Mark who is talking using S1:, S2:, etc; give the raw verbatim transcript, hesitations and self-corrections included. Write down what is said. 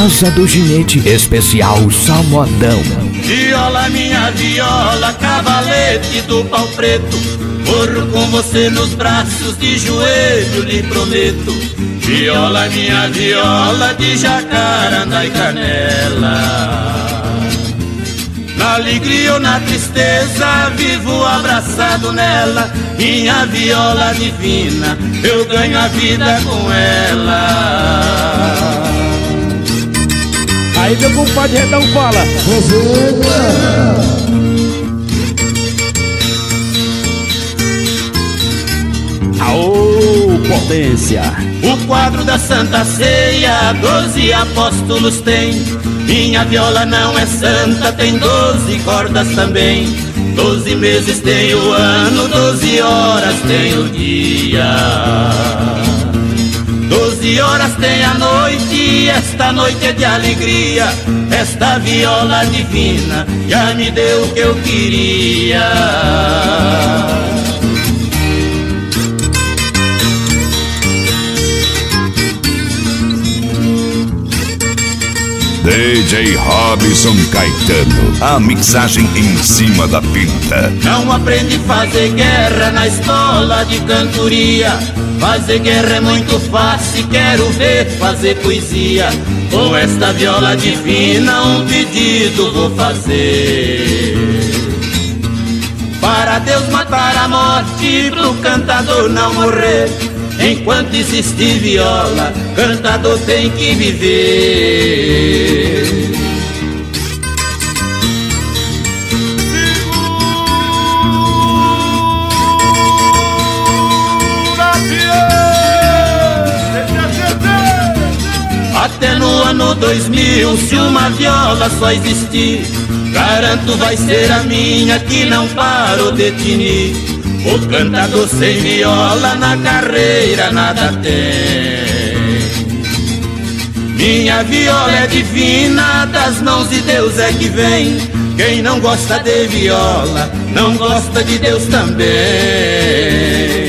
S1: Casa do Ginete, especial só modão.
S2: Viola, minha viola, cavalete do pau preto, morro com você nos braços, de joelho lhe prometo. Viola, minha viola, de jacarandá e canela. Na alegria ou na tristeza, vivo abraçado nela. Minha viola divina, eu ganho a vida com ela.
S3: Aí meu compadre Redão fala: aô, potência!
S2: O quadro da Santa Ceia, doze apóstolos tem. Minha viola não é santa, tem doze cordas também. Doze meses tem o ano, doze horas tem o dia. Doze horas tem a noite, e esta noite é de alegria. Esta viola divina já me deu o que eu queria.
S4: D J Robson Caetano, a mixagem em cima da pinta.
S2: Não aprendi a fazer guerra na escola de cantoria. Fazer guerra é muito fácil, quero ver fazer poesia. Com esta viola divina um pedido vou fazer. Para Deus matar a morte, pro cantador não morrer. Enquanto existe viola, cantador tem que viver. Até no ano dois mil, se uma viola só existir, garanto vai ser a minha que não paro de tinir. O cantador sem viola na carreira nada tem. Minha viola é divina, das mãos de Deus é que vem. Quem não gosta de viola, não gosta de Deus também.